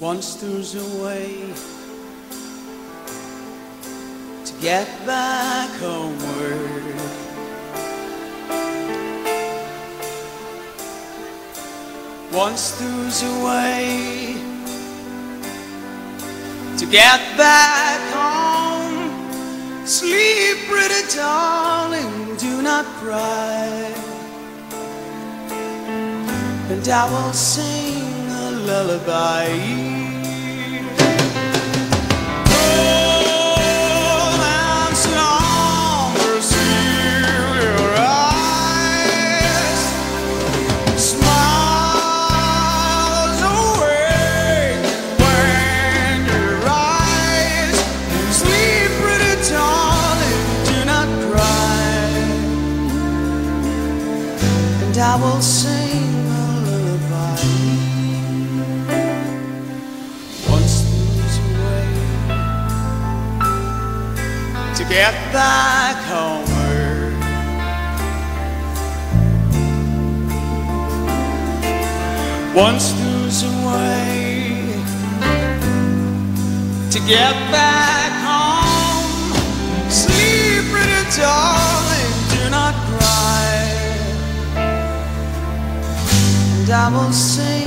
Once there's a way to get back homeward, once there's a way to get back home. Sleep, pretty darling, do not cry, and I will sing a lullaby. I will sing a lullaby. Once there's a way to get back homeward, once there's a way to get back home. Sleep, pretty darling, do not cry, and I will sing